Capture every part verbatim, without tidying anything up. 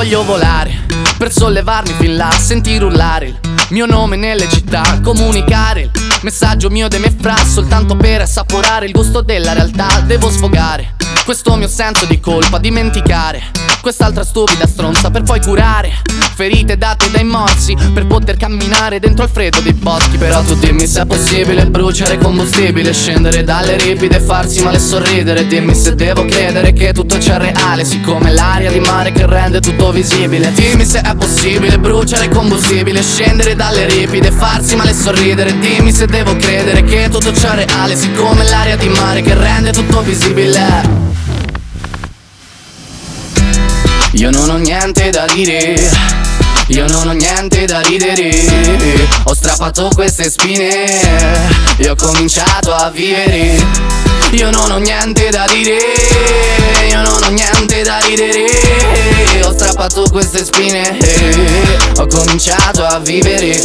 Voglio volare per sollevarmi fin là, sentire urlare il mio nome nelle città, comunicare il messaggio mio dei miei fra, soltanto per assaporare il gusto della realtà. Devo sfogare questo mio senso di colpa, dimenticare quest'altra stupida stronza, per poi curare ferite date dai morsi, per poter camminare dentro il freddo dei boschi. Però tu dimmi se è possibile bruciare combustibile, scendere dalle ripide e farsi male e sorridere. Dimmi se devo credere che tutto c'è reale, siccome l'aria di mare che rende tutto visibile. Dimmi se è possibile bruciare combustibile, scendere dalle ripide e farsi male e sorridere. Dimmi se devo credere che tutto c'è reale, siccome l'aria di mare che rende tutto visibile. Io non ho niente da dire, io non ho niente da ridere. Ho strappato queste spine e ho cominciato a vivere. Io non ho niente da dire, io non ho niente da ridere. Ho strappato queste spine e ho cominciato a vivere.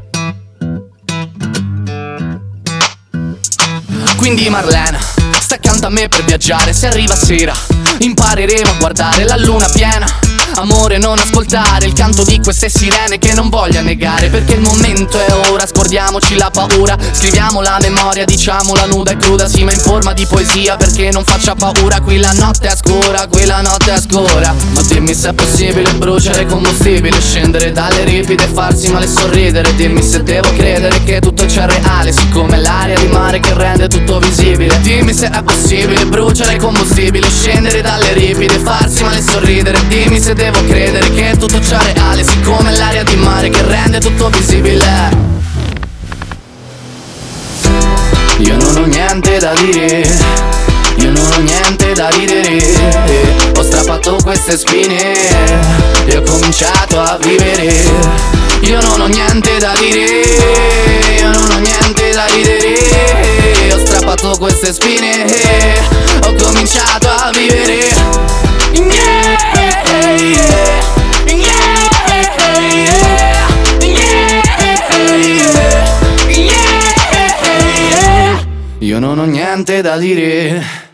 Quindi Marlena, sta accanto a me per viaggiare. Se arriva sera impareremo a guardare la luna piena. Amore, non ascoltare il canto di queste sirene che non voglio negare, perché il momento è ora, scordiamoci la paura. Scriviamo la memoria, diciamola nuda e cruda, sì ma in forma di poesia, perché non faccia paura. Qui la notte è scura, qui la notte è scura. Ma dimmi se è possibile bruciare combustibile, scendere dalle ripide e farsi male e sorridere. Dimmi se devo credere che tutto c'è reale, siccome l'aria di mare che rende tutto visibile. Dimmi se è possibile bruciare combustibile, scendere dalle ripide e farsi male e sorridere. Dimmi se devo credere che tutto c'è reale, siccome l'aria di mare che rende tutto visibile. Io non ho niente da dire, io non ho niente da ridere. Ho strappato queste spine e ho cominciato a vivere. Io non ho niente da dire, io non ho niente da ridere. Ho strappato queste spine e ho cominciato a vivere. Io non ho niente da dire.